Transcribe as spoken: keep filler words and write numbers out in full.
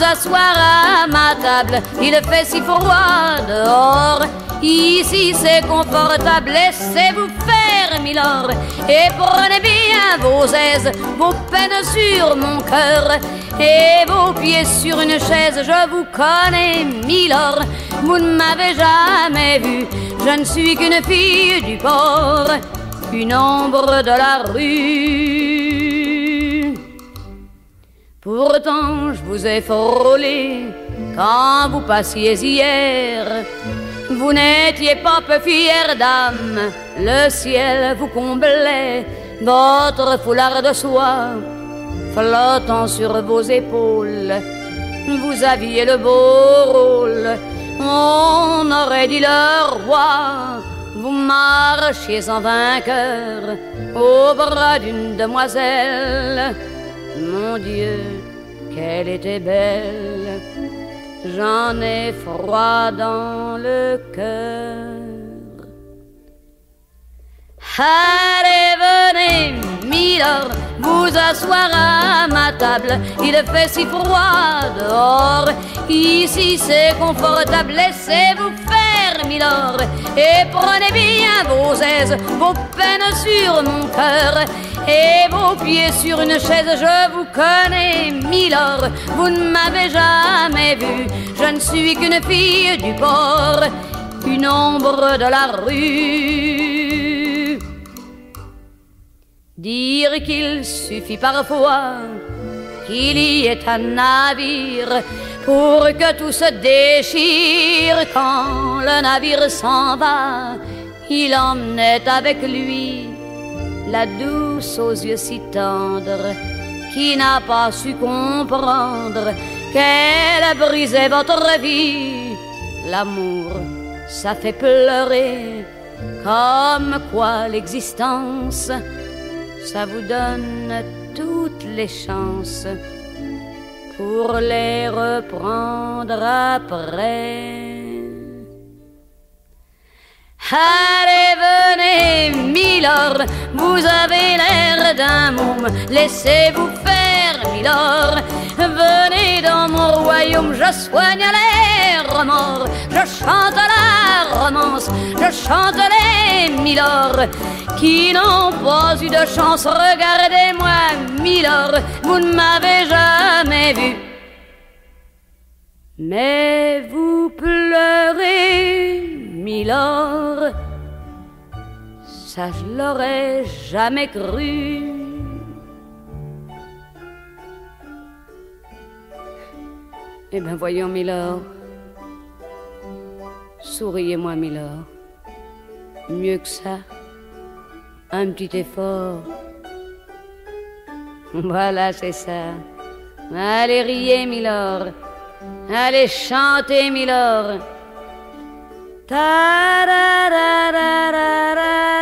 asseoir à ma table. Il fait si froid dehors, ici c'est confortable. Laissez-vous faire, milord, et prenez bien vos aises, vos peines sur mon cœur et vos pieds sur une chaise. Je vous connais, milord, vous ne m'avez jamais vu. Je ne suis qu'une fille du port, une ombre de la rue. Pourtant je vous ai frôlé quand vous passiez hier. Vous n'étiez pas peu fière d'âme, le ciel vous comblait. Votre foulard de soie flottant sur vos épaules, vous aviez le beau rôle. On aurait dit le roi. Vous marchiez en vainqueur au bras d'une demoiselle. Mon Dieu, qu'elle était belle. J'en ai froid dans le cœur. Allez, venez, milord, vous asseoir à ma table. Il fait si froid dehors, ici c'est confortable. Laissez-vous faire, milord, et prenez bien vos aises, vos peines sur mon cœur et vos pieds sur une chaise. Je vous connais, milord, vous ne m'avez jamais vu. Je ne suis qu'une fille du port, une ombre de la rue. Dire qu'il suffit parfois qu'il y ait un navire pour que tout se déchire. Quand le navire s'en va, il emmenait avec lui la douce aux yeux si tendres, qui n'a pas su comprendre qu'elle brisait votre vie. L'amour, ça fait pleurer, comme quoi l'existence, ça vous donne toutes les chances pour les reprendre après. Allez, venez, milord, vous avez l'air d'un môme. Laissez-vous faire, milord, venez dans mon royaume. Je soigne les remords, je chante la romance, je chante les milords qui n'ont pas eu de chance. Regardez-moi, milord, vous ne m'avez jamais vu, mais vous pleurez, milord, ça je l'aurais jamais cru. Eh ben voyons, milord, souriez-moi, milord, mieux que ça, un petit effort. Voilà, c'est ça. Allez, riez, milord, allez, chantez, milord. Ta da da da da da.